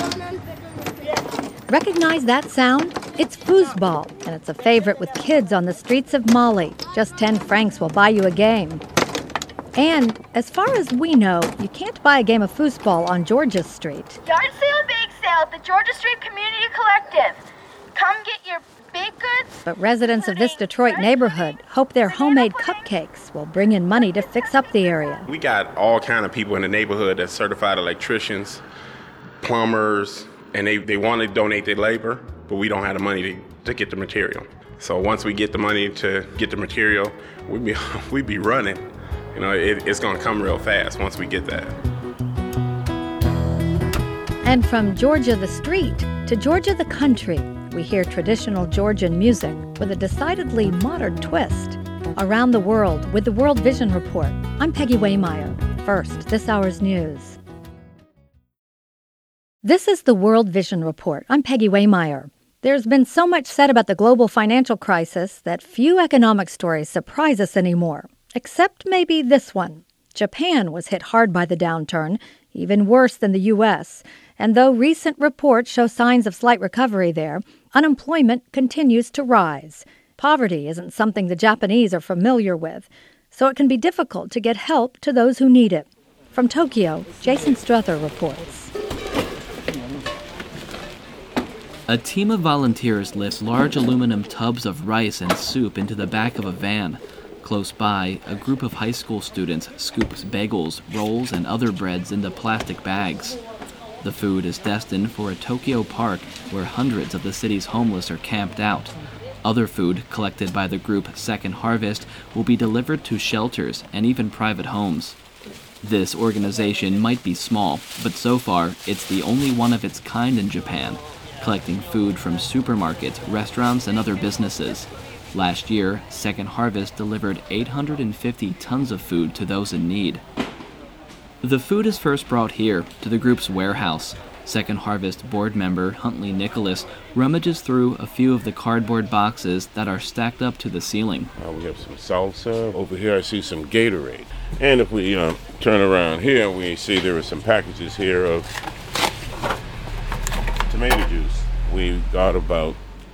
Recognize that sound? It's foosball, and it's a favorite with kids on the streets of Mali. Just 10 francs will buy you a game. And as far as we know, you can't buy a game of foosball on Georgia Street. Yard sale, bake sale at the Georgia Street Community Collective. Come get your baked goods. But residents of this Detroit neighborhood hope their homemade cupcakes will bring in money to fix up the area. We got all kind of people in the neighborhood that's certified electricians, plumbers, and they want to donate their labor, but we don't have the money to get the material. So once we get the money to get the material, we be running. You know, it's going to come real fast once we get that. And from Georgia the street to Georgia the country, we hear traditional Georgian music with a decidedly modern twist. Around the world with the World Vision Report, I'm Peggy Waymeyer. First, this hour's news. This is the World Vision Report. I'm Peggy Waymeyer. There's been so much said about the global financial crisis that few economic stories surprise us anymore. Except maybe this one. Japan was hit hard by the downturn, even worse than the U.S., and though recent reports show signs of slight recovery there, unemployment continues to rise. Poverty isn't something the Japanese are familiar with, so it can be difficult to get help to those who need it. From Tokyo, Jason Struther reports. A team of volunteers lifts large aluminum tubs of rice and soup into the back of a van. Close by, a group of high school students scoops bagels, rolls, and other breads into plastic bags. The food is destined for a Tokyo park where hundreds of the city's homeless are camped out. Other food, collected by the group Second Harvest, will be delivered to shelters and even private homes. This organization might be small, but so far, it's the only one of its kind in Japan, collecting food from supermarkets, restaurants, and other businesses. Last year, Second Harvest delivered 850 tons of food to those in need. The food is first brought here, to the group's warehouse. Second Harvest board member Huntley Nicholas rummages through a few of the cardboard boxes that are stacked up to the ceiling. We have some salsa. Over here I see some Gatorade. And if we turn around here, we see there are some packages here of tomato juice. We got about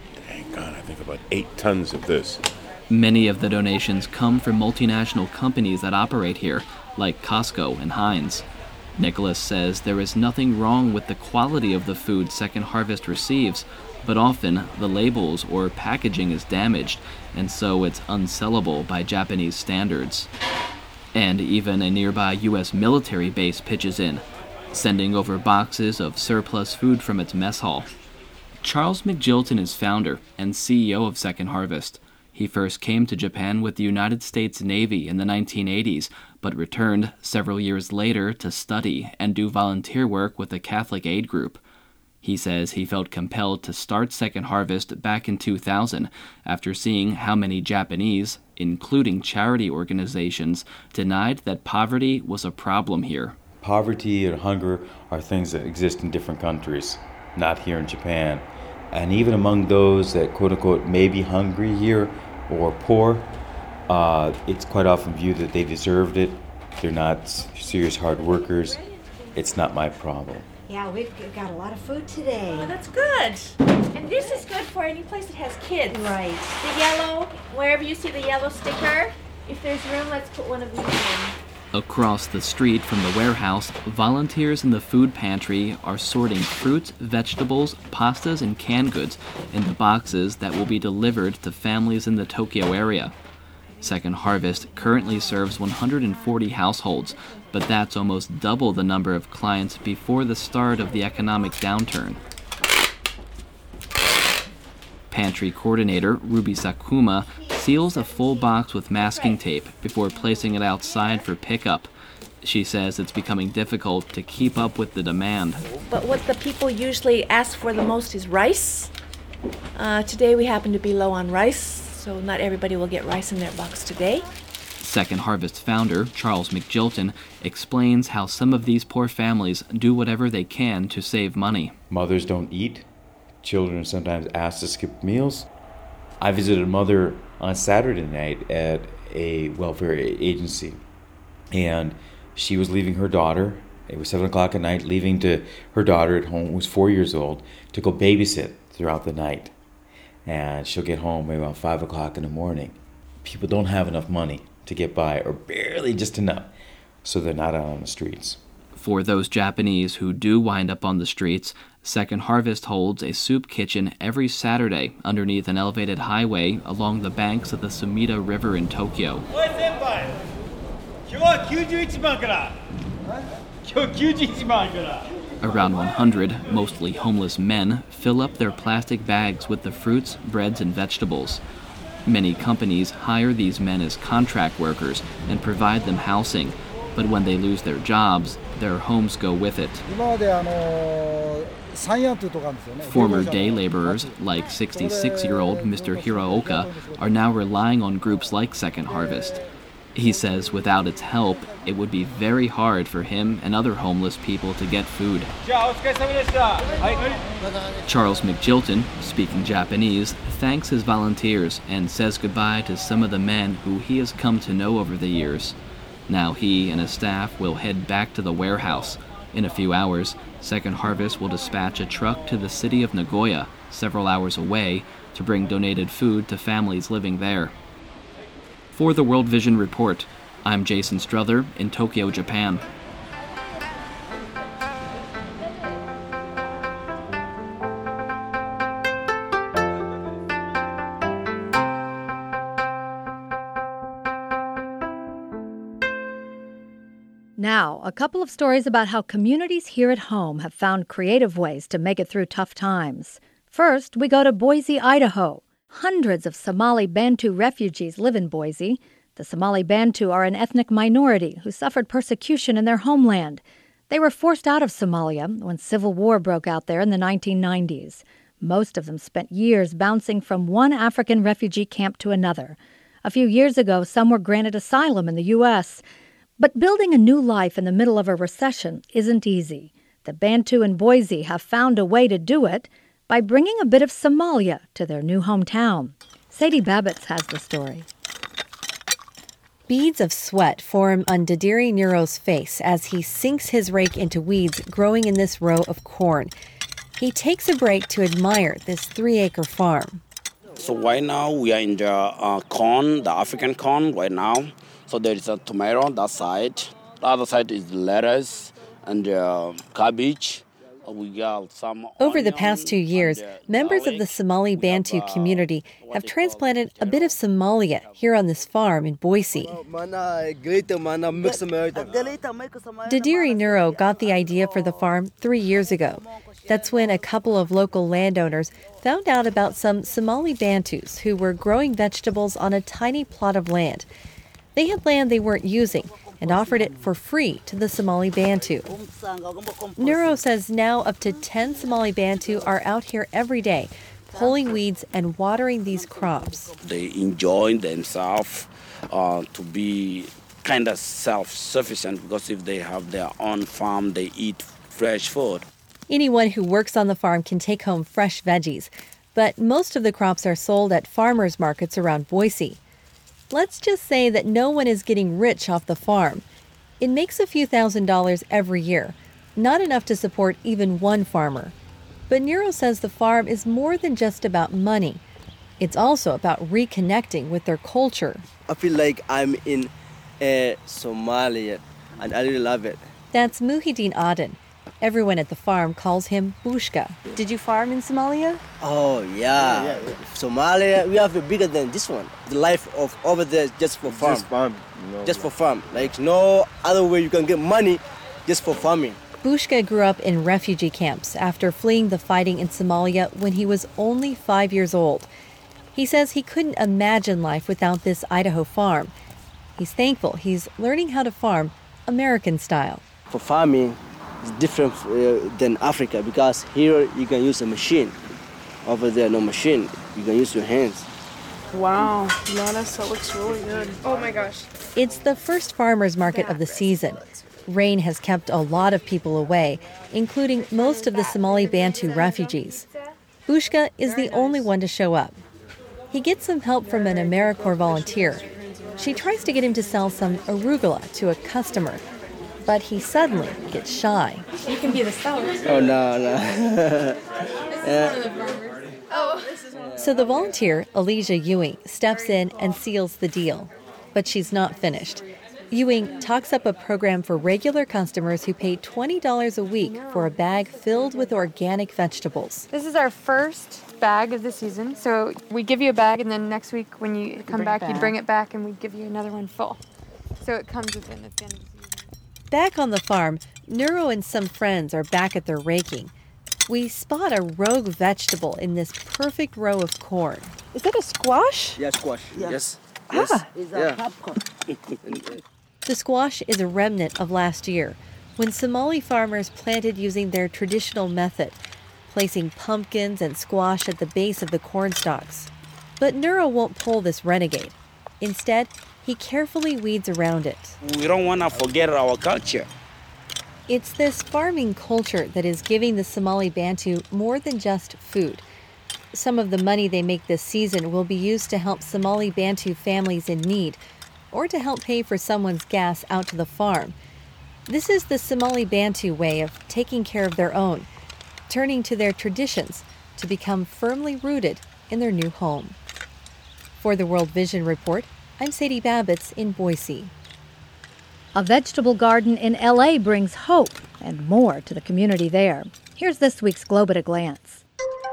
8 tons of this. Many of the donations come from multinational companies that operate here, like Costco and Heinz. Nicholas says there is nothing wrong with the quality of the food Second Harvest receives, but often the labels or packaging is damaged, and so it's unsellable by Japanese standards. And even a nearby U.S. military base pitches in, sending over boxes of surplus food from its mess hall. Charles McGilton is founder and CEO of Second Harvest. He first came to Japan with the United States Navy in the 1980s, but returned several years later to study and do volunteer work with a Catholic aid group. He says he felt compelled to start Second Harvest back in 2000 after seeing how many Japanese, including charity organizations, denied that poverty was a problem here. Poverty and hunger are things that exist in different countries, not here in Japan. And even among those that, quote-unquote, may be hungry here or poor, it's quite often viewed that they deserved it. They're not serious hard workers. It's not my problem. Yeah, we've got a lot of food today. Oh, that's good. And this is good for any place that has kids. Right. The yellow, wherever you see the yellow sticker, if there's room, let's put one of these in. Across the street from the warehouse, volunteers in the food pantry are sorting fruits, vegetables, pastas, and canned goods into boxes that will be delivered to families in the Tokyo area. Second Harvest currently serves 140 households, but that's almost double the number of clients before the start of the economic downturn. Pantry coordinator Ruby Sakuma seals a full box with masking tape before placing it outside for pickup. She says it's becoming difficult to keep up with the demand. But what the people usually ask for the most is rice. Today we happen to be low on rice, so not everybody will get rice in their box today. Second Harvest founder Charles McGilton explains how some of these poor families do whatever they can to save money. Mothers don't eat. Children are sometimes asked to skip meals. I visited a mother on Saturday night at a welfare agency, and she was leaving her daughter It was 7 o'clock at night, leaving to her daughter at home, who was 4 years old, to go babysit throughout the night. And she'll get home maybe around 5 o'clock in the morning. People don't have enough money to get by, or barely just enough, so they're not out on the streets. For those Japanese who do wind up on the streets, Second Harvest holds a soup kitchen every Saturday underneath an elevated highway along the banks of the Sumida River in Tokyo. Around 100, mostly homeless men, fill up their plastic bags with the fruits, breads, and vegetables. Many companies hire these men as contract workers and provide them housing, but when they lose their jobs, their homes go with it. Former day laborers, like 66-year-old Mr. Hiraoka, are now relying on groups like Second Harvest. He says without its help, it would be very hard for him and other homeless people to get food. Charles McGilton, speaking Japanese, thanks his volunteers and says goodbye to some of the men who he has come to know over the years. Now he and his staff will head back to the warehouse. In a few hours, Second Harvest will dispatch a truck to the city of Nagoya, several hours away, to bring donated food to families living there. For the World Vision Report, I'm Jason Struther in Tokyo, Japan. Now, a couple of stories about how communities here at home have found creative ways to make it through tough times. First, we go to Boise, Idaho. Hundreds of Somali Bantu refugees live in Boise. The Somali Bantu are an ethnic minority who suffered persecution in their homeland. They were forced out of Somalia when civil war broke out there in the 1990s. Most of them spent years bouncing from one African refugee camp to another. A few years ago, some were granted asylum in the U.S., but building a new life in the middle of a recession isn't easy. The Bantu in Boise have found a way to do it by bringing a bit of Somalia to their new hometown. Sadie Babbitts has the story. Beads of sweat form on Didiri Nero's face as he sinks his rake into weeds growing in this row of corn. He takes a break to admire this 3-acre farm. So right now we are in the corn, the African corn right now. So there is a tomato on that side. The other side is lettuce and cabbage. We got some Over the past 2 years, members of the Somali Bantu community have transplanted a bit of Somalia here on this farm in Boise. Didiri Nero got the idea for the farm 3 years ago. That's when a couple of local landowners found out about some Somali Bantus who were growing vegetables on a tiny plot of land. They had land they weren't using and offered it for free to the Somali Bantu. Nero says now up to 10 Somali Bantu are out here every day, pulling weeds and watering these crops. They enjoy themselves to be kind of self-sufficient because if they have their own farm, they eat fresh food. Anyone who works on the farm can take home fresh veggies, but most of the crops are sold at farmers markets around Boise. Let's just say that no one is getting rich off the farm. It makes a few $1,000s every year, not enough to support even one farmer. But Nero says the farm is more than just about money. It's also about reconnecting with their culture. I feel like I'm in Somalia, and I really love it. That's Muhyiddin Aden. Everyone at the farm calls him Bushka. Did you farm in Somalia? Oh, yeah. Somalia, we have a bigger than this one. The life of over there is just for farm. Just farm. Just for farm. Like no other way you can get money just for farming. Bushka grew up in refugee camps after fleeing the fighting in Somalia when he was only 5 years old. He says he couldn't imagine life without this Idaho farm. He's thankful he's learning how to farm American style. For farming, it's different than Africa because here you can use a machine. Over there, no machine. You can use your hands. Wow, lettuce, that looks really good. Oh my gosh. It's the first farmers market of the season. Rain has kept a lot of people away, including most of the Somali Bantu refugees. Bushka is the only one to show up. He gets some help from an AmeriCorps volunteer. She tries to get him to sell some arugula to a customer. but he suddenly gets shy. You can be the seller. Oh, no. So the volunteer, Elijah Ewing, steps in and seals the deal. But she's not finished. Ewing talks up a program for regular customers who pay $20 a week for a bag filled with organic vegetables. This is our first bag of the season. So we give you a bag, and then next week when you come back, you bring it back, and we give you another one full. So it comes within the end of the season. Back on the farm, Nuro and some friends are back at their raking. We spot a rogue vegetable in this perfect row of corn. Is that a squash? Yeah, squash. Yes. It's a popcorn. The squash is a remnant of last year, when Somali farmers planted using their traditional method, placing pumpkins and squash at the base of the corn stalks. But Nuro won't pull this renegade. Instead, he carefully weeds around it. We don't want to forget our culture. It's this farming culture that is giving the Somali Bantu more than just food. Some of the money they make this season will be used to help Somali Bantu families in need, or to help pay for someone's gas out to the farm. This is the Somali Bantu way of taking care of their own, turning to their traditions to become firmly rooted in their new home. For the World Vision Report, I'm Sadie Babbitts in Boise. A vegetable garden in L.A. brings hope and more to the community there. Here's this week's Globe at a Glance.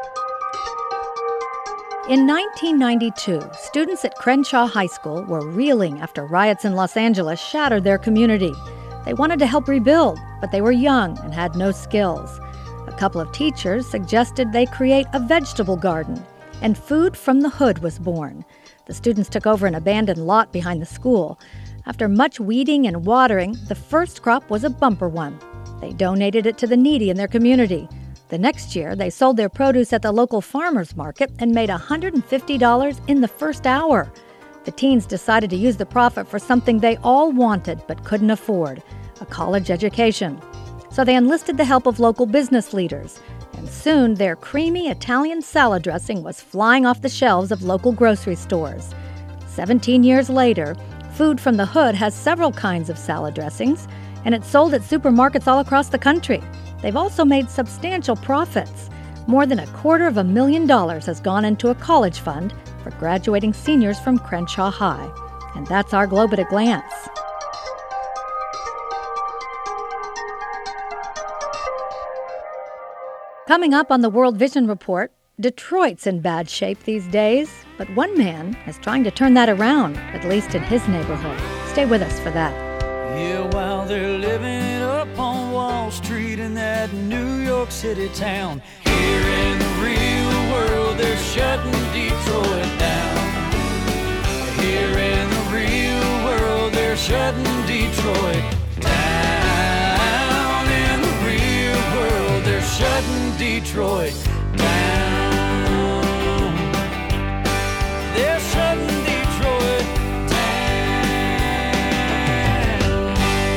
In 1992, students at Crenshaw High School were reeling after riots in Los Angeles shattered their community. They wanted to help rebuild, but they were young and had no skills. A couple of teachers suggested they create a vegetable garden, and Food from the Hood was born. The students took over an abandoned lot behind the school. After much weeding and watering, the first crop was a bumper one. They donated it to the needy in their community. The next year, they sold their produce at the local farmers market and made $150 in the first hour. The teens decided to use the profit for something they all wanted but couldn't afford, a college education. So they enlisted the help of local business leaders, and soon their creamy Italian salad dressing was flying off the shelves of local grocery stores. 17 years later, Food from the Hood has several kinds of salad dressings, and it's sold at supermarkets all across the country. They've also made substantial profits. More than $250,000 has gone into a college fund for graduating seniors from Crenshaw High. And that's our Globe at a Glance. Coming up on the World Vision Report, Detroit's in bad shape these days, but one man is trying to turn that around, at least in his neighborhood. Stay with us for that. Yeah, while they're living it up on Wall Street in that New York City town, here in the real world they're shutting Detroit down. Here in the real world they're shutting Detroit down. In the real world they're shutting Detroit down. They're shutting Detroit down.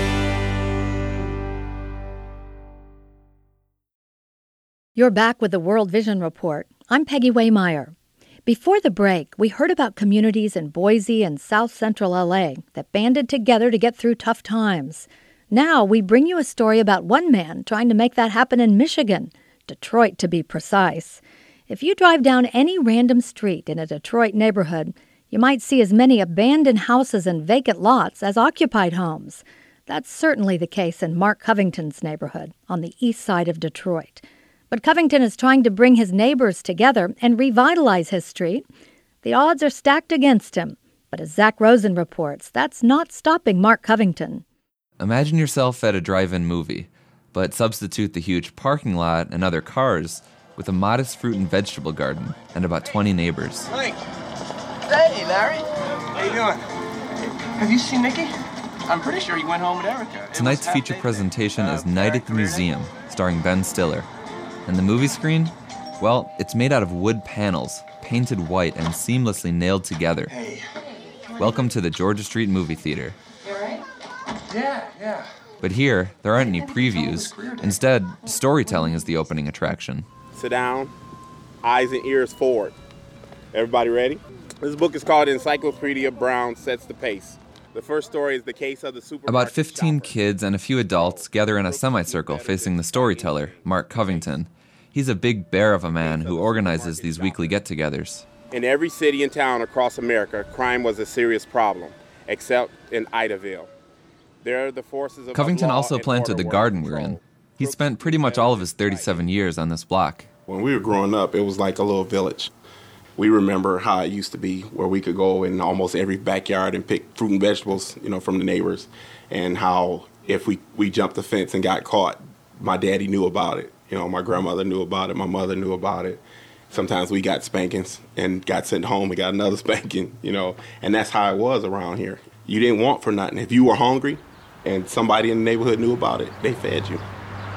You're back with the World Vision Report. I'm Peggy Waymeyer. Before the break, we heard about communities in Boise and South Central LA that banded together to get through tough times. Now we bring you a story about one man trying to make that happen in Michigan, Detroit to be precise. If you drive down any random street in a Detroit neighborhood, you might see as many abandoned houses and vacant lots as occupied homes. That's certainly the case in Mark Covington's neighborhood on the east side of Detroit. But Covington is trying to bring his neighbors together and revitalize his street. The odds are stacked against him, but as Zach Rosen reports, that's not stopping Mark Covington. Imagine yourself at a drive-in movie, but substitute the huge parking lot and other cars with a modest fruit and vegetable garden and about 20 neighbors. Hey, Larry. How you doing? Have you seen Nikki? I'm pretty sure you went home with Erica. Tonight's feature presentation is Night at the Museum, starring Ben Stiller. And the movie screen? Well, it's made out of wood panels, painted white and seamlessly nailed together. Hey. Welcome to the Georgia Street Movie Theater. You all right? Yeah. But here, there aren't any previews. Instead, storytelling is the opening attraction. Sit down, eyes and ears forward. Everybody ready? This book is called Encyclopedia Brown Sets the Pace. The first story is the case of the supermarket. About 15 kids and a few adults gather in a semicircle facing the storyteller, Mark Covington. He's a big bear of a man who organizes these weekly get-togethers. In every city and town across America, crime was a serious problem, except in Idaville. There are the forces of Covington law also and planted order the were garden in we're in. control. He spent pretty much all of his 37 years on this block. When we were growing up, it was like a little village. We remember how it used to be, where we could go in almost every backyard and pick fruit and vegetables, from the neighbors, and how if we jumped the fence and got caught, my daddy knew about it. My grandmother knew about it. My mother knew about it. Sometimes we got spankings and got sent home and got another spanking, and that's how it was around here. You didn't want for nothing. If you were hungry and somebody in the neighborhood knew about it, they fed you.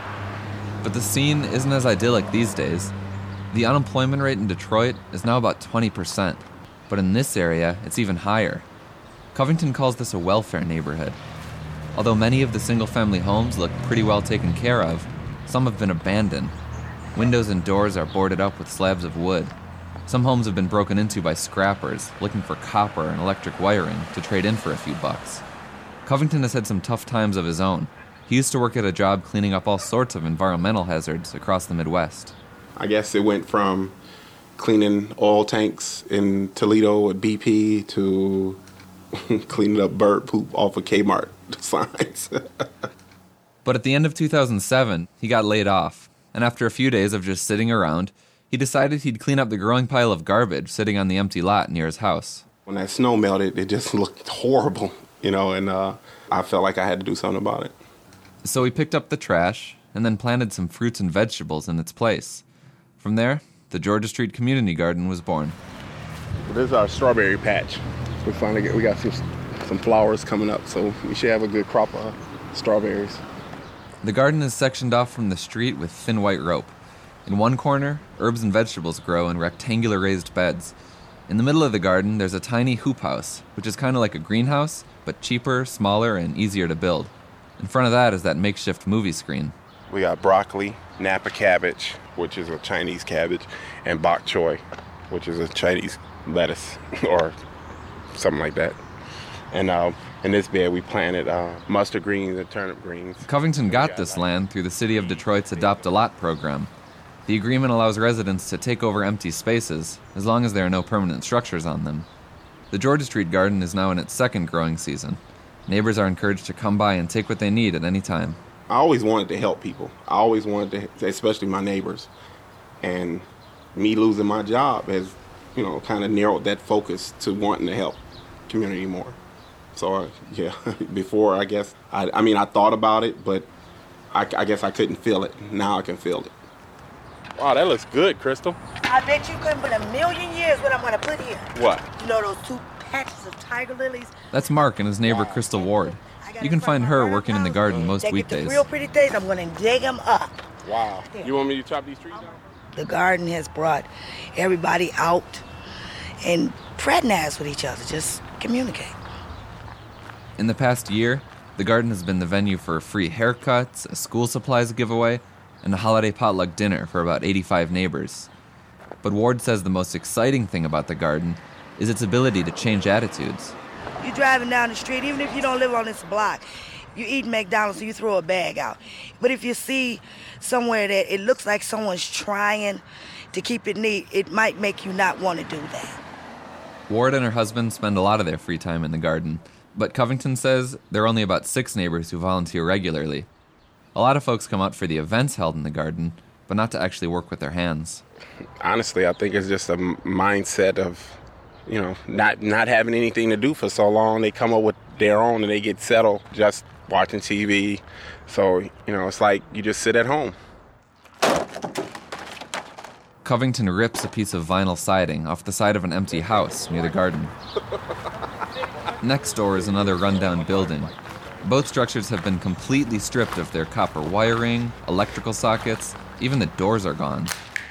But the scene isn't as idyllic these days. The unemployment rate in Detroit is now about 20%, but in this area, it's even higher. Covington calls this a welfare neighborhood. Although many of the single-family homes look pretty well taken care of, some have been abandoned. Windows and doors are boarded up with slabs of wood. Some homes have been broken into by scrappers looking for copper and electric wiring to trade in for a few bucks. Covington has had some tough times of his own. He used to work at a job cleaning up all sorts of environmental hazards across the Midwest. I guess it went from cleaning oil tanks in Toledo at BP to cleaning up bird poop off of Kmart signs. But at the end of 2007, he got laid off, and after a few days of just sitting around, he decided he'd clean up the growing pile of garbage sitting on the empty lot near his house. When that snow melted, it just looked horrible, and I felt like I had to do something about it. So he picked up the trash and then planted some fruits and vegetables in its place. From there, the Georgia Street Community Garden was born. This is our strawberry patch. We got some flowers coming up, so we should have a good crop of strawberries. The garden is sectioned off from the street with thin white rope. In one corner, herbs and vegetables grow in rectangular raised beds. In the middle of the garden, there's a tiny hoop house, which is kind of like a greenhouse, but cheaper, smaller, and easier to build. In front of that is that makeshift movie screen. We got broccoli, Napa cabbage, which is a Chinese cabbage, and bok choy, which is a Chinese lettuce or something like that. And in this bed, we planted mustard greens and turnip greens. Covington got this land through the City of Detroit's Adopt a Lot program. The agreement allows residents to take over empty spaces, as long as there are no permanent structures on them. The Georgia Street Garden is now in its second growing season. Neighbors are encouraged to come by and take what they need at any time. I always wanted to help people. I always wanted to, especially my neighbors. And me losing my job has, kind of narrowed that focus to wanting to help community more. So, before, I guess, I thought about it, but I guess I couldn't feel it. Now I can feel it. Wow, that looks good, Crystal. I bet you couldn't put a million years what I'm going to put here. What? Those 2 patches of tiger lilies. That's Mark and his neighbor, Crystal Ward. You can find her working in the garden most weekdays. The real pretty things, I'm going to dig them up. Wow. You want me to chop these trees down? The garden has brought everybody out and fraternize with each other, just communicate. In the past year, the garden has been the venue for free haircuts, a school supplies giveaway, and a holiday potluck dinner for about 85 neighbors. But Ward says the most exciting thing about the garden is its ability to change attitudes. You're driving down the street, even if you don't live on this block, you eat McDonald's, so you throw a bag out. But if you see somewhere that it looks like someone's trying to keep it neat, it might make you not want to do that. Ward and her husband spend a lot of their free time in the garden, but Covington says there are only about 6 neighbors who volunteer regularly. A lot of folks come out for the events held in the garden, but not to actually work with their hands. Honestly, I think it's just a mindset of, not having anything to do for so long. They come up with their own and they get settled just watching TV. So, it's like you just sit at home. Covington rips a piece of vinyl siding off the side of an empty house near the garden. Next door is another rundown building. Both structures have been completely stripped of their copper wiring, electrical sockets, even the doors are gone.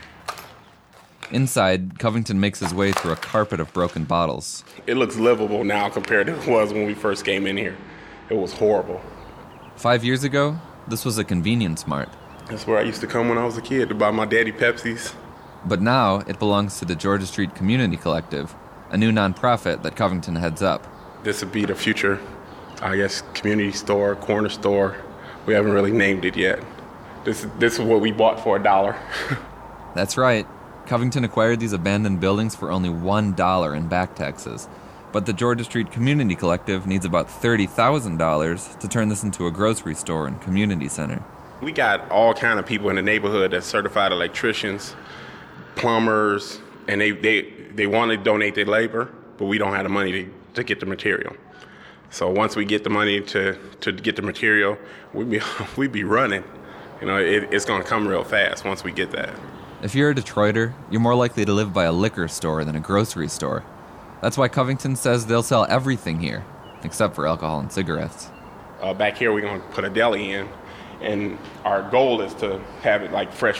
Inside, Covington makes his way through a carpet of broken bottles. It looks livable now compared to what it was when we first came in here. It was horrible. 5 years ago, this was a convenience mart. That's where I used to come when I was a kid to buy my daddy Pepsis. But now it belongs to the Georgia Street Community Collective, a new nonprofit that Covington heads up. This would be the future I guess community store, corner store. We haven't really named it yet. This is what we bought for $1. That's right. Covington acquired these abandoned buildings for only $1 in back taxes. But the Georgia Street Community Collective needs about $30,000 to turn this into a grocery store and community center. We got all kind of people in the neighborhood that's certified electricians, plumbers, and they want to donate their labor, but we don't have the money to get the material. So once we get the money to get the material, we'd be running. You know, it's going to come real fast once we get that. If you're a Detroiter, you're more likely to live by a liquor store than a grocery store. That's why Covington says they'll sell everything here, except for alcohol and cigarettes. Back here, we're going to put a deli in, and our goal is to have it like fresh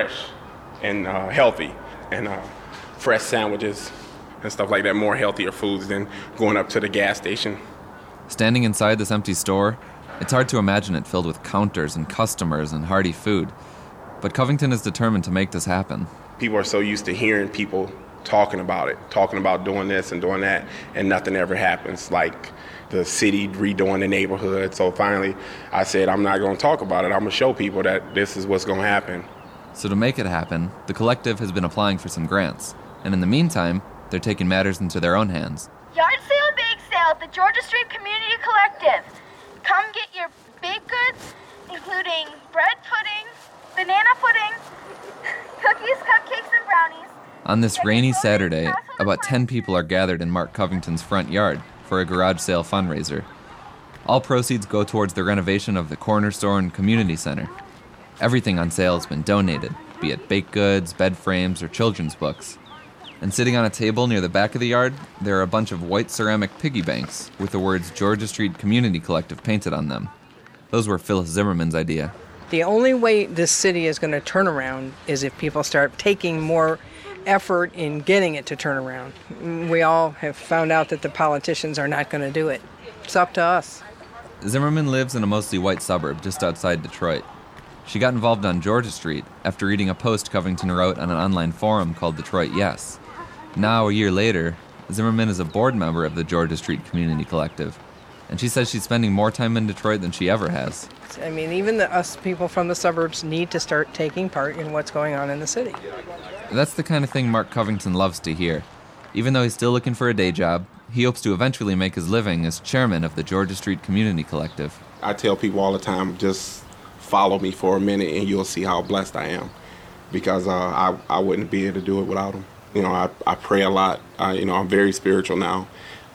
and healthy, and fresh sandwiches and stuff like that, more healthier foods than going up to the gas station. Standing inside this empty store, it's hard to imagine it filled with counters and customers and hearty food. But Covington is determined to make this happen. People are so used to hearing people talking about it, talking about doing this and doing that, and nothing ever happens, like the city redoing the neighborhood. So finally, I said, I'm not going to talk about it. I'm going to show people that this is what's going to happen. So to make it happen, the collective has been applying for some grants. And in the meantime, they're taking matters into their own hands. Yard sale, bake sale at the Georgia Street Community Collective. Come get your baked goods, including bread pudding, banana pudding, cookies, cupcakes, and brownies. On this rainy Saturday, about 10 people are gathered in Mark Covington's front yard for a garage sale fundraiser. All proceeds go towards the renovation of the corner store and community center. Everything on sale has been donated, be it baked goods, bed frames, or children's books. And sitting on a table near the back of the yard, there are a bunch of white ceramic piggy banks with the words Georgia Street Community Collective painted on them. Those were Phyllis Zimmerman's idea. The only way this city is going to turn around is if people start taking more effort in getting it to turn around. We all have found out that the politicians are not going to do it. It's up to us. Zimmerman lives in a mostly white suburb just outside Detroit. She got involved on Georgia Street after reading a post Covington wrote on an online forum called Detroit Yes. Now, a year later, Zimmerman is a board member of the Georgia Street Community Collective, and she says she's spending more time in Detroit than she ever has. I mean, even us people from the suburbs need to start taking part in what's going on in the city. That's the kind of thing Mark Covington loves to hear. Even though he's still looking for a day job, he hopes to eventually make his living as chairman of the Georgia Street Community Collective. I tell people all the time, just follow me for a minute and you'll see how blessed I am, because I wouldn't be able to do it without him. You know, I pray a lot. I'm very spiritual now.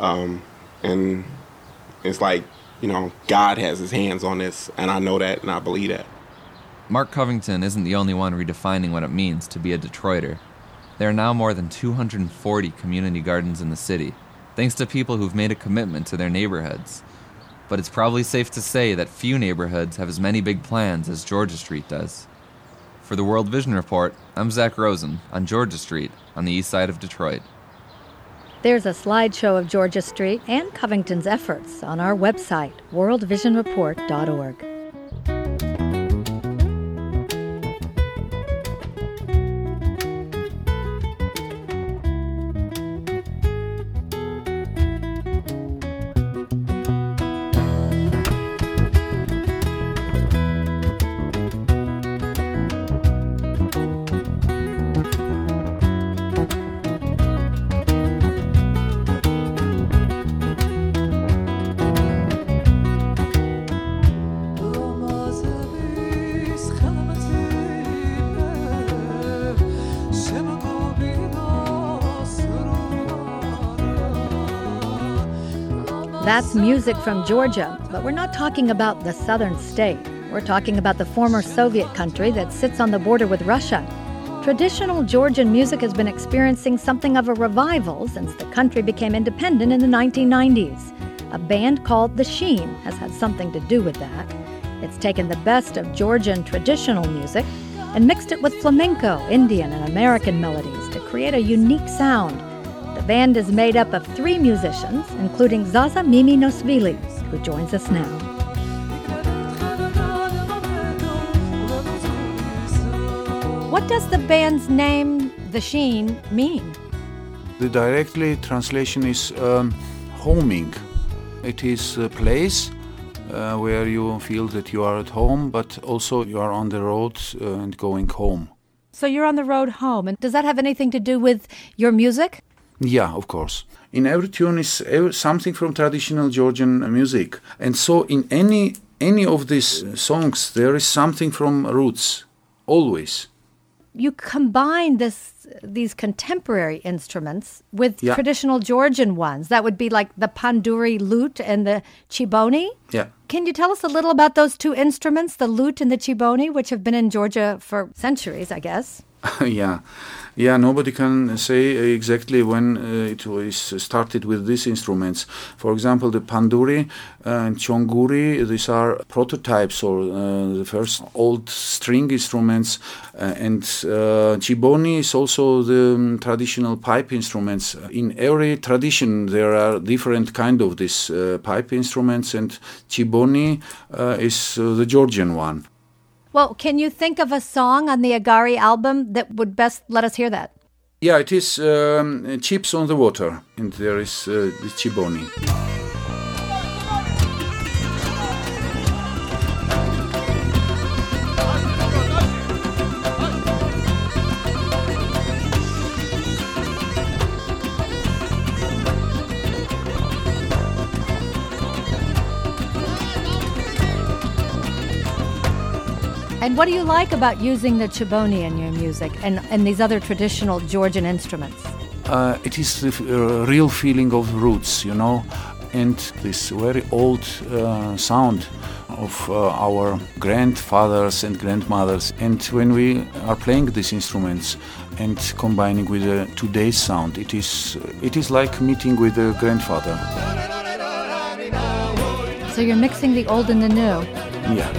And it's like, God has his hands on this, and I know that and I believe that. Mark Covington isn't the only one redefining what it means to be a Detroiter. There are now more than 240 community gardens in the city, thanks to people who've made a commitment to their neighborhoods. But it's probably safe to say that few neighborhoods have as many big plans as Georgia Street does. For the World Vision Report, I'm Zach Rosen on Georgia Street on the east side of Detroit. There's a slideshow of Georgia Street and Covington's efforts on our website, worldvisionreport.org. That's music from Georgia, but we're not talking about the southern state. We're talking about the former Soviet country that sits on the border with Russia. Traditional Georgian music has been experiencing something of a revival since the country became independent in the 1990s. A band called The Sheen has had something to do with that. It's taken the best of Georgian traditional music and mixed it with flamenco, Indian, and American melodies to create a unique sound. The band is made up of 3 musicians, including Zaza Miminosvili, who joins us now. What does the band's name, The Sheen, mean? The directly translation is homing. It is a place where you feel that you are at home, but also you are on the road and going home. So you're on the road home, and does that have anything to do with your music? Yeah, of course. In every tune is something from traditional Georgian music. And so in any of these songs, there is something from roots, always. You combine these contemporary instruments with traditional Georgian ones. That would be like the panduri lute and the chiboni. Yeah. Can you tell us a little about those two instruments, the lute and the chiboni, which have been in Georgia for centuries, I guess? Yeah, nobody can say exactly when it was started with these instruments. For example, the panduri and chonguri, these are prototypes or the first old string instruments. And chiboni is also the traditional pipe instruments. In every tradition, there are different kind of these pipe instruments, and chiboni is the Georgian one. Well, can you think of a song on the Agari album that would best let us hear that? Yeah, it is Chips on the Water, and there is the chiboni. And what do you like about using the chiboni in your music and these other traditional Georgian instruments? It is the real feeling of roots, you know, and this very old sound of our grandfathers and grandmothers. And when we are playing these instruments and combining with today's sound, it is like meeting with a grandfather. So you're mixing the old and the new. Yeah.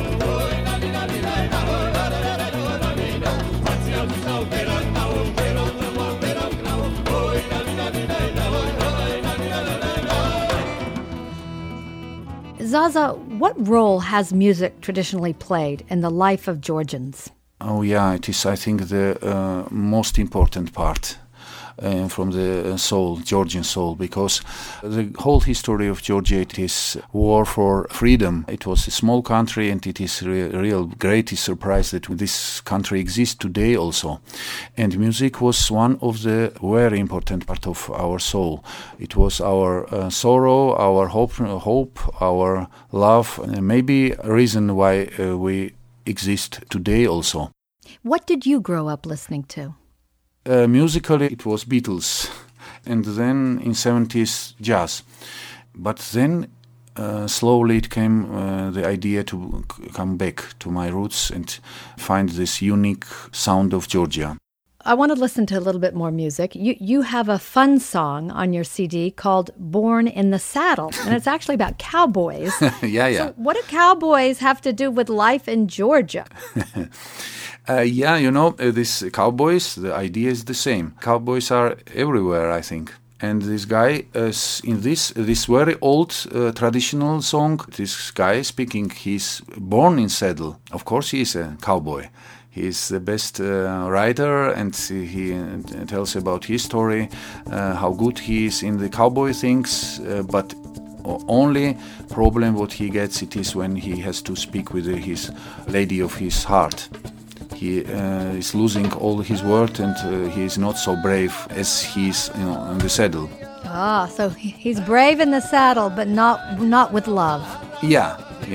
Zaza, what role has music traditionally played in the life of Georgians? Oh yeah, it is, I think, the most important part from the soul, Georgian soul, because the whole history of Georgia, it is war for freedom. It was a small country, and it is real greatest surprise that this country exists today also. And music was one of the very important part of our soul. It was our sorrow, our hope, our love, and maybe a reason why we exist today also. What did you grow up listening to? Musically, it was Beatles, and then in 70s, jazz. But then slowly it came the idea to come back to my roots and find this unique sound of Georgia. I want to listen to a little bit more music. You have a fun song on your CD called Born in the Saddle, and it's actually about cowboys. Yeah. So what do cowboys have to do with life in Georgia? Yeah, you know, these cowboys, the idea is the same. Cowboys are everywhere, I think. And this guy, in this very old traditional song, this guy speaking, he's born in saddle. Of course, he is a cowboy. He is the best writer, and he tells about his story, how good he is in the cowboy things, but only problem what he gets, it is when he has to speak with his lady of his heart. He is losing all his word, and he is not so brave as he is, in the saddle. Ah, so he's brave in the saddle, but not with love. Yeah.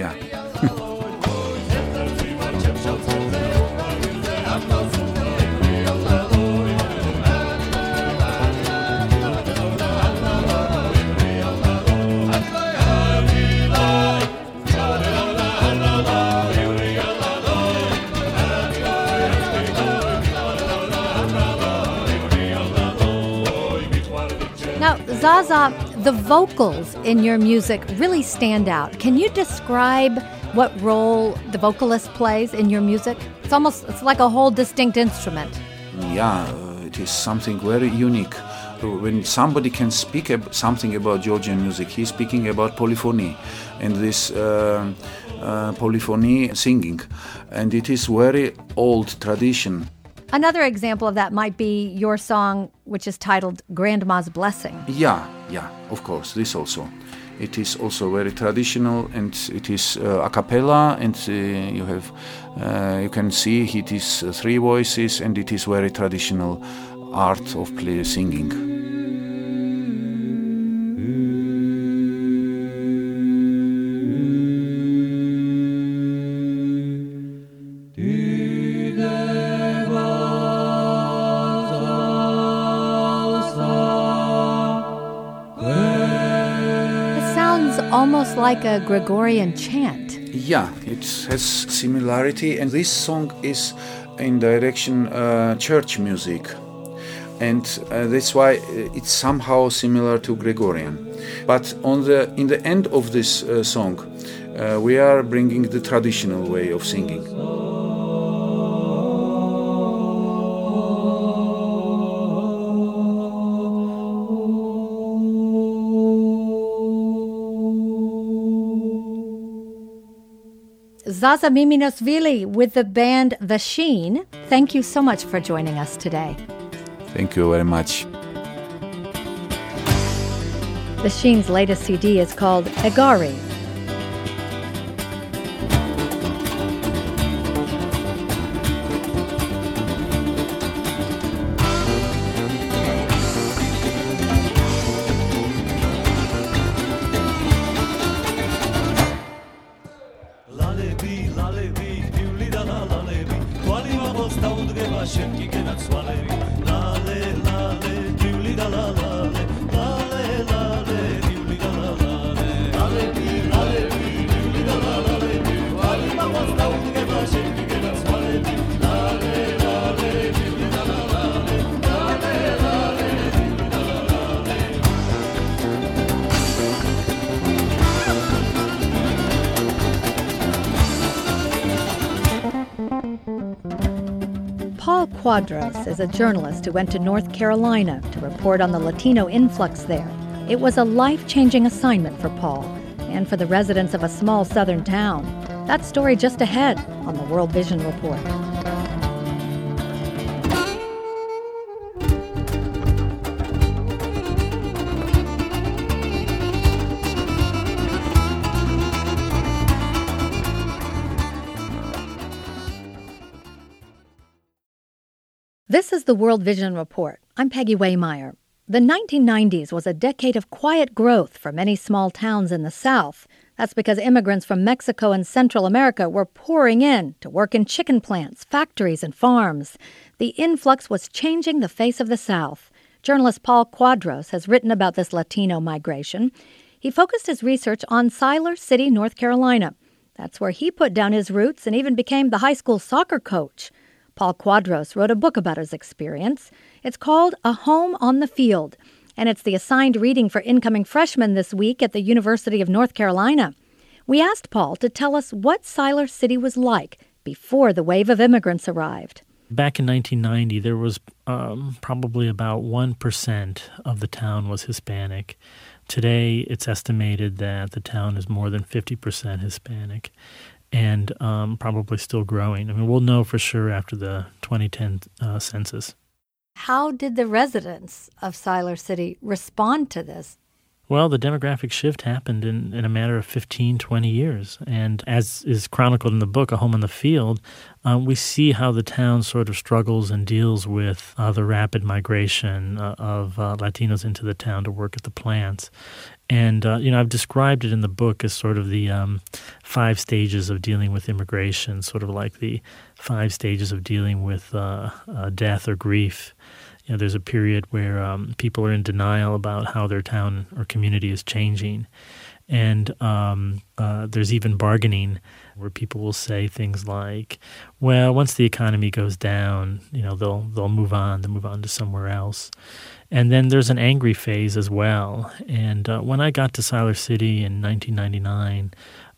Now, Zaza, the vocals in your music really stand out. Can you describe what role the vocalist plays in your music? It's like a whole distinct instrument. Yeah, it is something very unique. When somebody can speak something about Georgian music, he's speaking about polyphony and this polyphony singing. And it is very old tradition. Another example of that might be your song, which is titled Grandma's Blessing. Yeah, of course, this also. It is also very traditional, and it is a cappella, and you can see it is 3 voices, and it is very traditional art of singing. Almost like a Gregorian chant. Yeah, it has similarity, and this song is in direction church music, and that's why it's somehow similar to Gregorian. But in the end of this song, we are bringing the traditional way of singing. Zaza Miminosvili with the band The Sheen. Thank you so much for joining us today. Thank you very much. The Sheen's latest CD is called Egari. Paul Quadros is a journalist who went to North Carolina to report on the Latino influx there. It was a life-changing assignment for Paul and for the residents of a small southern town. That story just ahead on the World Vision Report. This is the World Vision Report. I'm Peggy Waymeyer. The 1990s was a decade of quiet growth for many small towns in the South. That's because immigrants from Mexico and Central America were pouring in to work in chicken plants, factories, and farms. The influx was changing the face of the South. Journalist Paul Quadros has written about this Latino migration. He focused his research on Siler City, North Carolina. That's where he put down his roots and even became the high school soccer coach. Paul Quadros wrote a book about his experience. It's called A Home on the Field, and it's the assigned reading for incoming freshmen this week at the University of North Carolina. We asked Paul to tell us what Siler City was like before the wave of immigrants arrived. Back in 1990, there was probably about 1% of the town was Hispanic. Today, it's estimated that the town is more than 50% Hispanic. And probably still growing. I mean, we'll know for sure after the 2010 census. How did the residents of Siler City respond to this? Well, the demographic shift happened in a matter of 15, 20 years. And as is chronicled in the book, A Home on the Field, we see how the town sort of struggles and deals with the rapid migration of Latinos into the town to work at the plants. And, I've described it in the book as sort of the 5 stages of dealing with immigration, sort of like the 5 stages of dealing with death or grief. There's a period where people are in denial about how their town or community is changing. And there's even bargaining where people will say things like, well, once the economy goes down, they'll move on to somewhere else. And then there's an angry phase as well. And when I got to Siler City in 1999,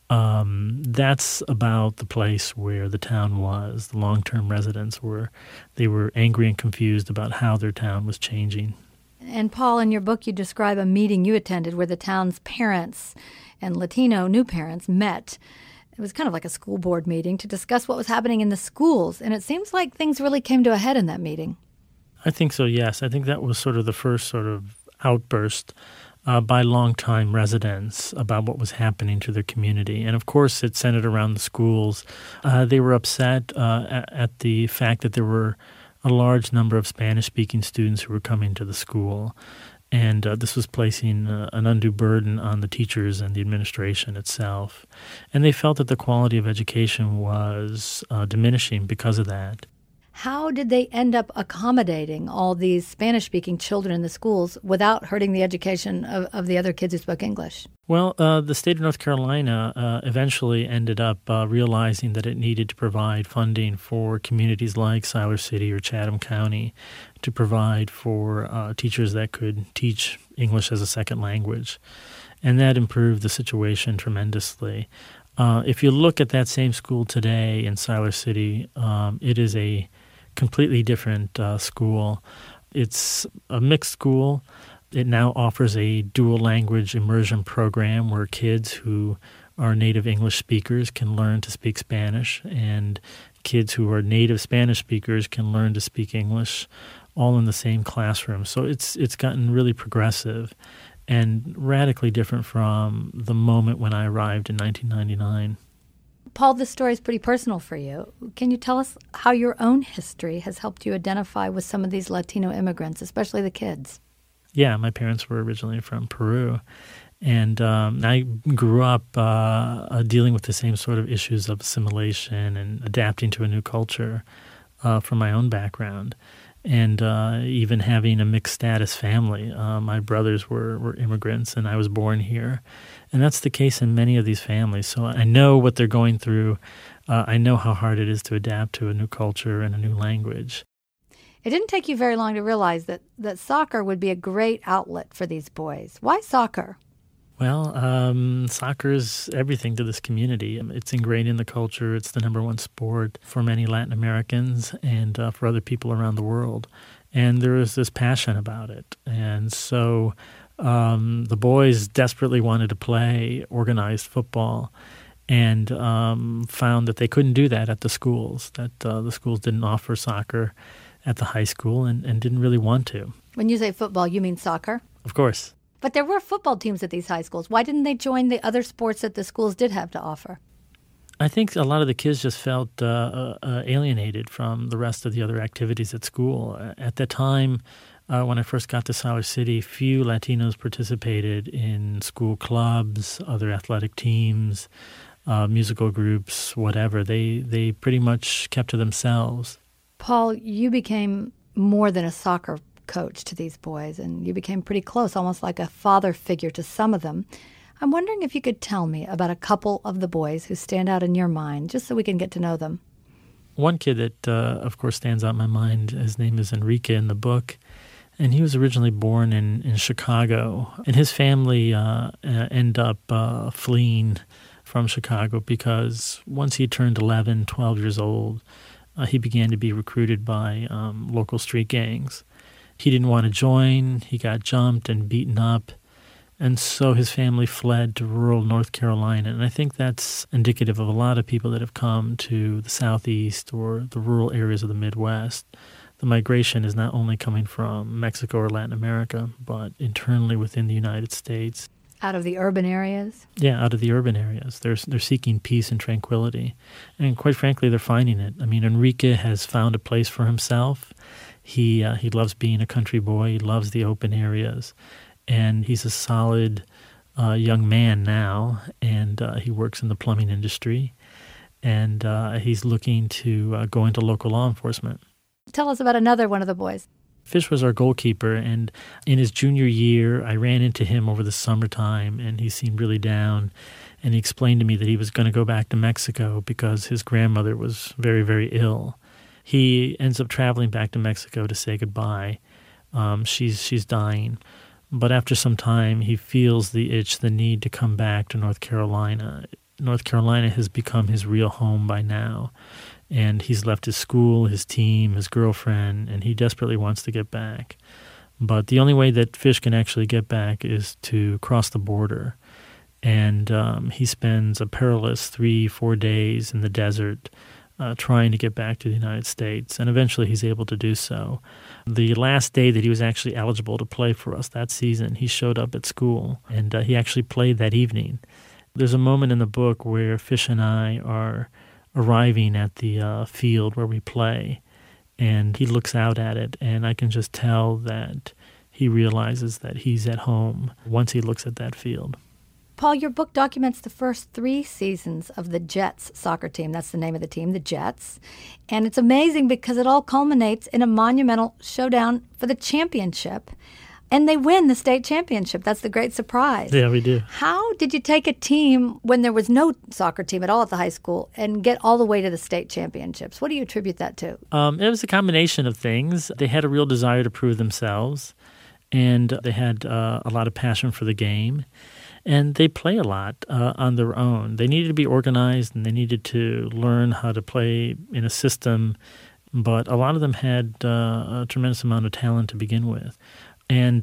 that's about the place where the town was. The long-term residents were angry and confused about how their town was changing. And Paul, in your book, you describe a meeting you attended where the town's parents and Latino new parents met. It was kind of like a school board meeting to discuss what was happening in the schools. And it seems like things really came to a head in that meeting. I think so, yes. I think that was sort of the first sort of outburst by longtime residents about what was happening to their community. And of course, it centered around the schools. They were upset at the fact that there were a large number of Spanish-speaking students who were coming to the school. And this was placing an undue burden on the teachers and the administration itself. And they felt that the quality of education was diminishing because of that. How did they end up accommodating all these Spanish-speaking children in the schools without hurting the education of the other kids who spoke English? Well, the state of North Carolina eventually ended up realizing that it needed to provide funding for communities like Siler City or Chatham County to provide for teachers that could teach English as a second language. And that improved the situation tremendously. If you look at that same school today in Siler City, it is a completely different school. It's a mixed school. It now offers a dual language immersion program where kids who are native English speakers can learn to speak Spanish, and kids who are native Spanish speakers can learn to speak English, all in the same classroom. So it's gotten really progressive and radically different from the moment when I arrived in 1999. Paul, this story is pretty personal for you. Can you tell us how your own history has helped you identify with some of these Latino immigrants, especially the kids? Yeah, my parents were originally from Peru, and I grew up dealing with the same sort of issues of assimilation and adapting to a new culture from my own background. And even having a mixed status family. My brothers were immigrants, and I was born here. And that's the case in many of these families. So I know what they're going through. I know how hard it is to adapt to a new culture and a new language. It didn't take you very long to realize that soccer would be a great outlet for these boys. Why soccer? Well, soccer is everything to this community. It's ingrained in the culture. It's the number one sport for many Latin Americans and for other people around the world. And there is this passion about it. And so the boys desperately wanted to play organized football and found that they couldn't do that at the schools, that the schools didn't offer soccer at the high school and didn't really want to. When you say football, you mean soccer? Of course. But there were football teams at these high schools. Why didn't they join the other sports that the schools did have to offer? I think a lot of the kids just felt alienated from the rest of the other activities at school. At the time, when I first got to Siler City, few Latinos participated in school clubs, other athletic teams, musical groups, whatever. They pretty much kept to themselves. Paul, you became more than a soccer coach to these boys, and you became pretty close, almost like a father figure to some of them. I'm wondering if you could tell me about a couple of the boys who stand out in your mind, just so we can get to know them. One kid that, of course, stands out in my mind, his name is Enrique in the book, and he was originally born in Chicago. And his family ended up fleeing from Chicago because once he turned 11, 12 years old, he began to be recruited by local street gangs. He didn't want to join. He got jumped and beaten up. And so his family fled to rural North Carolina. And I think that's indicative of a lot of people that have come to the Southeast or the rural areas of the Midwest. The migration is not only coming from Mexico or Latin America, but internally within the United States. Out of the urban areas? Yeah, out of the urban areas. They're seeking peace and tranquility. And quite frankly, they're finding it. I mean, Enrique has found a place for himself. He loves being a country boy. He loves the open areas. And he's a solid young man now, and he works in the plumbing industry. And he's looking to go into local law enforcement. Tell us about another one of the boys. Fish was our goalkeeper, and in his junior year, I ran into him over the summertime, and he seemed really down. And he explained to me that he was going to go back to Mexico because his grandmother was very, very ill. He ends up traveling back to Mexico to say goodbye. She's dying. But after some time, he feels the itch, the need to come back to North Carolina. North Carolina has become his real home by now. And he's left his school, his team, his girlfriend, and he desperately wants to get back. But the only way that Fish can actually get back is to cross the border. And he spends a perilous 3-4 days in the desert trying to get back to the United States, and eventually he's able to do so. The last day that he was actually eligible to play for us that season, he showed up at school, and he actually played that evening. There's a moment in the book where Fish and I are arriving at the field where we play, and he looks out at it, and I can just tell that he realizes that he's at home once he looks at that field. Paul, your book documents the first 3 seasons of the Jets soccer team. That's the name of the team, the Jets. And it's amazing because it all culminates in a monumental showdown for the championship. And they win the state championship. That's the great surprise. Yeah, we do. How did you take a team when there was no soccer team at all at the high school and get all the way to the state championships? What do you attribute that to? It was a combination of things. They had a real desire to prove themselves, and they had a lot of passion for the game. And they play a lot on their own. They needed to be organized, and they needed to learn how to play in a system, but a lot of them had a tremendous amount of talent to begin with. And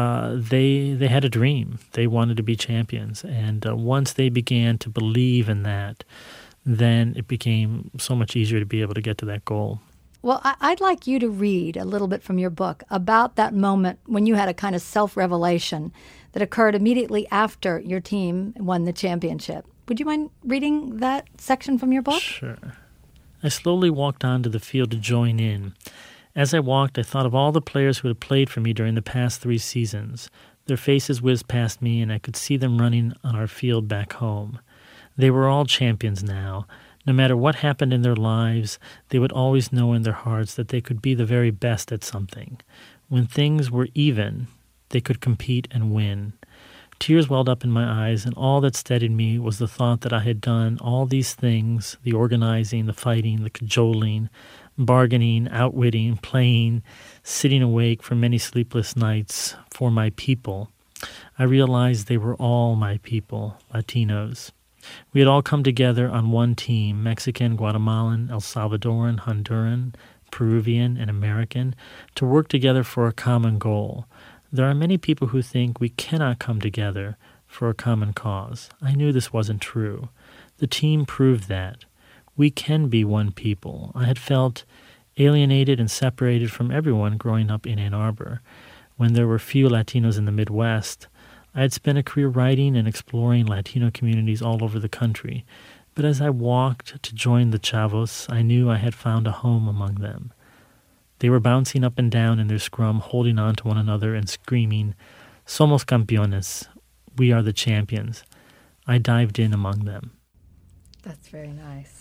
they had a dream. They wanted to be champions. And once they began to believe in that, then it became so much easier to be able to get to that goal. Well, I'd like you to read a little bit from your book about that moment when you had a kind of self-revelation that occurred immediately after your team won the championship. Would you mind reading that section from your book? Sure. I slowly walked onto the field to join in. As I walked, I thought of all the players who had played for me during the past 3 seasons. Their faces whizzed past me, and I could see them running on our field back home. They were all champions now. No matter what happened in their lives, they would always know in their hearts that they could be the very best at something. When things were even, they could compete and win. Tears welled up in my eyes, and all that steadied me was the thought that I had done all these things, the organizing, the fighting, the cajoling, bargaining, outwitting, playing, sitting awake for many sleepless nights for my people. I realized they were all my people, Latinos. We had all come together on one team, Mexican, Guatemalan, El Salvadoran, Honduran, Peruvian, and American, to work together for a common goal. There are many people who think we cannot come together for a common cause. I knew this wasn't true. The team proved that. We can be one people. I had felt alienated and separated from everyone growing up in Ann Arbor. When there were few Latinos in the Midwest, I had spent a career writing and exploring Latino communities all over the country. But as I walked to join the Chavos, I knew I had found a home among them. They were bouncing up and down in their scrum, holding on to one another and screaming, "Somos campeones," we are the champions. I dived in among them. That's very nice.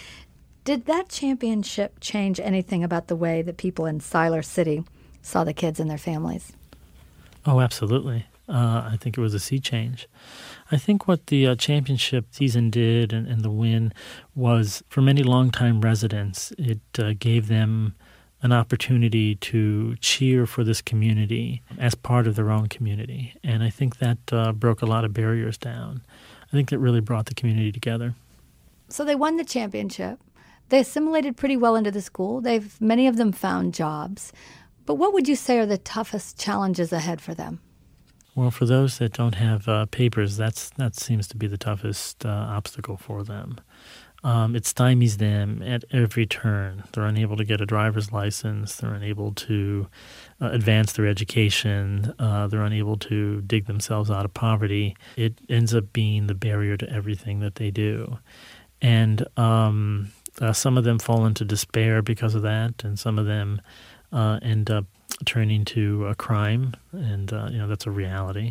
Did that championship change anything about the way that people in Siler City saw the kids and their families? Oh, absolutely. I think it was a sea change. I think what the championship season did and the win was, for many longtime residents, it gave them an opportunity to cheer for this community as part of their own community. And I think that broke a lot of barriers down. I think that really brought the community together. So they won the championship. They assimilated pretty well into the school. Many of them found jobs. But what would you say are the toughest challenges ahead for them? Well, for those that don't have papers, that seems to be the toughest obstacle for them. It stymies them at every turn. They're unable to get a driver's license. They're unable to advance their education. They're unable to dig themselves out of poverty. It ends up being the barrier to everything that they do. And some of them fall into despair because of that, and some of them end up turning to a crime, and that's a reality.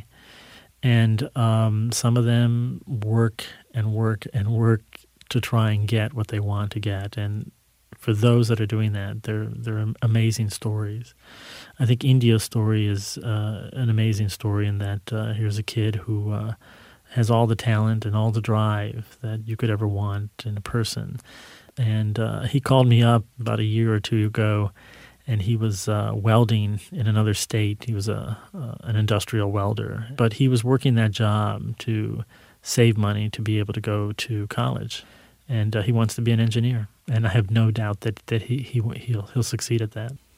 And some of them work and work and work to try and get what they want to get. And for those that are doing that, they're amazing stories. I think India's story is an amazing story in that here's a kid who has all the talent and all the drive that you could ever want in a person. And he called me up about a year or two ago, and he was welding in another state. He was an industrial welder. But he was working that job to save money to be able to go to college. And he wants to be an engineer. And I have no doubt that he'll succeed at that.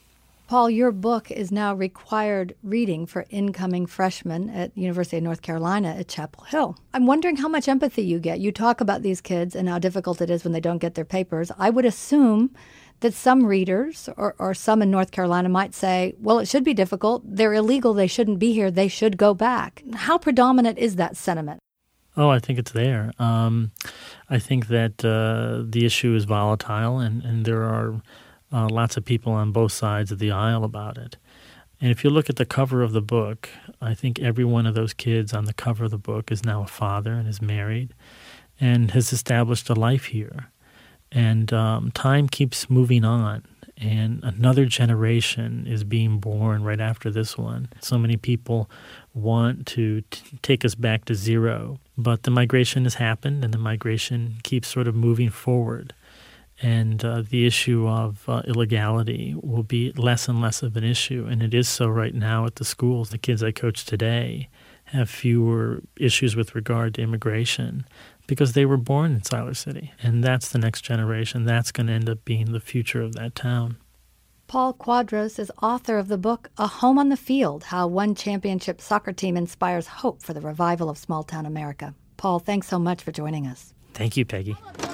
Paul, your book is now required reading for incoming freshmen at University of North Carolina at Chapel Hill. I'm wondering how much empathy you get. You talk about these kids and how difficult it is when they don't get their papers. I would assume that some readers or some in North Carolina might say, well, it should be difficult. They're illegal. They shouldn't be here. They should go back. How predominant is that sentiment? Oh, I think it's there. I think that the issue is volatile, and there are lots of people on both sides of the aisle about it. And if you look at the cover of the book, I think every one of those kids on the cover of the book is now a father and is married and has established a life here. And time keeps moving on, and another generation is being born right after this one. So many people want to take us back to zero, but the migration has happened, and the migration keeps sort of moving forward. And the issue of illegality will be less and less of an issue, and it is so right now at the schools. The kids I coach today have fewer issues with regard to immigration because they were born in Siler City, and that's the next generation. That's going to end up being the future of that town. Paul Quadros is author of the book A Home on the Field, How One Championship Soccer Team Inspires Hope for the Revival of Small-Town America. Paul, thanks so much for joining us. Thank you, Peggy.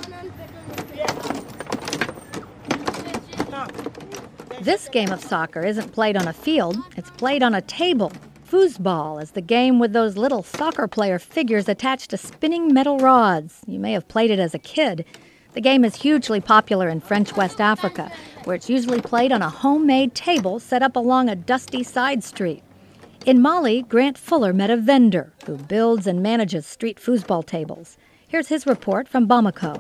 This game of soccer isn't played on a field, it's played on a table. Foosball is the game with those little soccer player figures attached to spinning metal rods. You may have played it as a kid. The game is hugely popular in French West Africa, where it's usually played on a homemade table set up along a dusty side street. In Mali, Grant Fuller met a vendor who builds and manages street foosball tables. Here's his report from Bamako.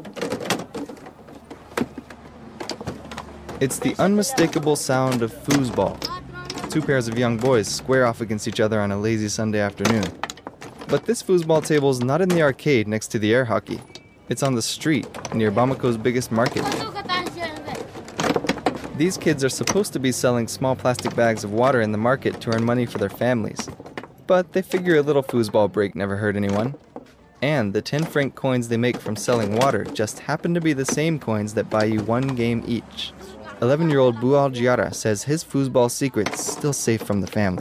It's the unmistakable sound of foosball. Two pairs of young boys square off against each other on a lazy Sunday afternoon. But this foosball table's not in the arcade next to the air hockey. It's on the street, near Bamako's biggest market. These kids are supposed to be selling small plastic bags of water in the market to earn money for their families. But they figure a little foosball break never hurt anyone. And the 10-franc coins they make from selling water just happen to be the same coins that buy you one game each. 11-year-old Boual Diarra says his foosball secret's still safe from the family.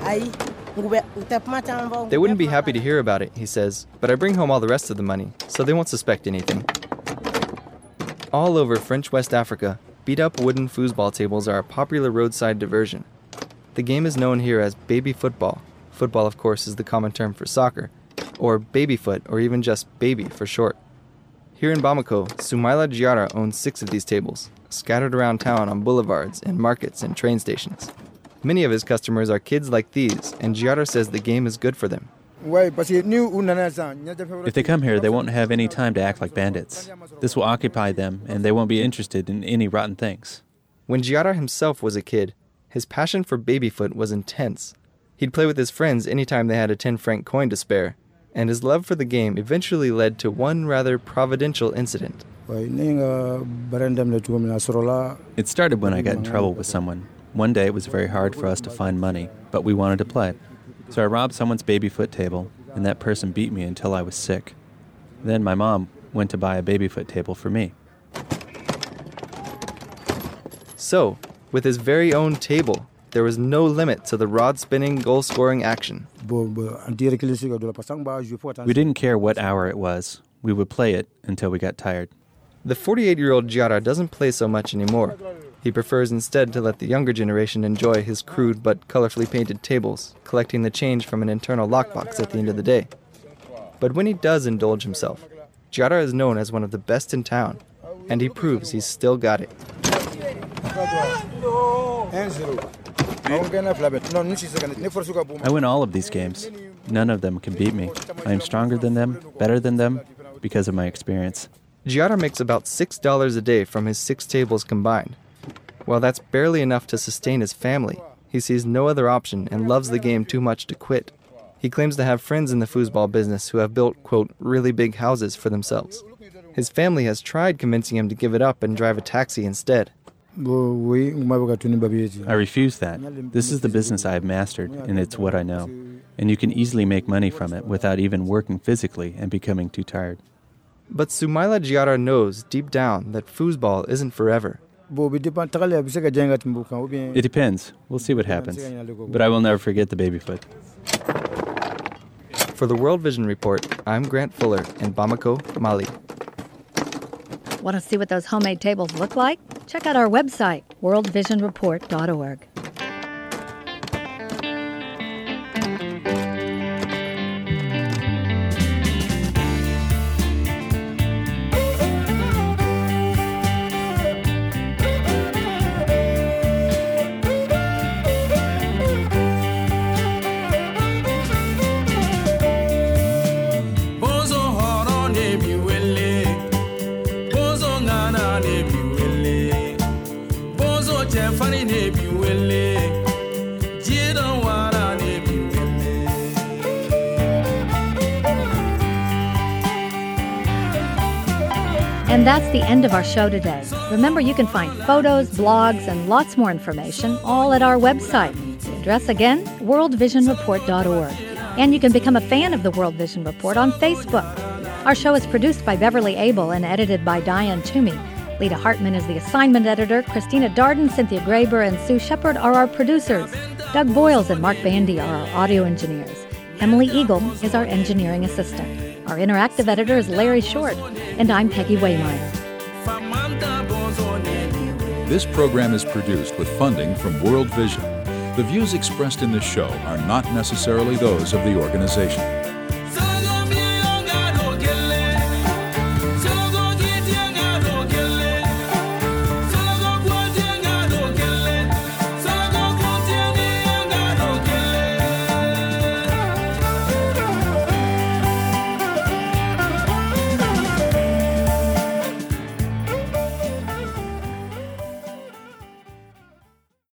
They wouldn't be happy to hear about it, he says, but I bring home all the rest of the money, so they won't suspect anything. All over French West Africa, beat-up wooden foosball tables are a popular roadside diversion. The game is known here as baby football. Football, of course, is the common term for soccer, or babyfoot, or even just baby for short. Here in Bamako, Soumaila Diarra owns 6 of these tables, scattered around town on boulevards and markets and train stations. Many of his customers are kids like these, and Diarra says the game is good for them. If they come here, they won't have any time to act like bandits. This will occupy them, and they won't be interested in any rotten things. When Diarra himself was a kid, his passion for babyfoot was intense. He'd play with his friends anytime they had a 10-franc coin to spare, and his love for the game eventually led to one rather providential incident. It started when I got in trouble with someone. One day it was very hard for us to find money, but we wanted to play. So I robbed someone's babyfoot table, and that person beat me until I was sick. Then my mom went to buy a babyfoot table for me. So, with his very own table, there was no limit to the rod-spinning, goal-scoring action. We didn't care what hour it was. We would play it until we got tired. The 48-year-old Diarra doesn't play so much anymore. He prefers instead to let the younger generation enjoy his crude but colorfully painted tables, collecting the change from an internal lockbox at the end of the day. But when he does indulge himself, Diarra is known as one of the best in town, and he proves he's still got it. I win all of these games. None of them can beat me. I am stronger than them, better than them, because of my experience. Diarra makes about $6 a day from his 6 tables combined. While that's barely enough to sustain his family, he sees no other option and loves the game too much to quit. He claims to have friends in the foosball business who have built, quote, really big houses for themselves. His family has tried convincing him to give it up and drive a taxi instead. I refuse that. This is the business I have mastered, and it's what I know. And you can easily make money from it without even working physically and becoming too tired. But Soumaila Diarra knows deep down that foosball isn't forever. It depends. We'll see what happens. But I will never forget the babyfoot. For the World Vision Report, I'm Grant Fuller in Bamako, Mali. Want to see what those homemade tables look like? Check out our website, worldvisionreport.org. And that's the end of our show today. Remember, you can find photos, blogs, and lots more information all at our website. The address again, worldvisionreport.org. And you can become a fan of the World Vision Report on Facebook. Our show is produced by Beverly Abel and edited by Diane Toomey. Lita Hartman is the assignment editor. Christina Darden, Cynthia Graber, and Sue Shepard are our producers. Doug Boyles and Mark Bandy are our audio engineers. Emily Eagle is our engineering assistant. Our interactive editor is Larry Short, and I'm Peggy Waymeyer. This program is produced with funding from World Vision. The views expressed in this show are not necessarily those of the organization.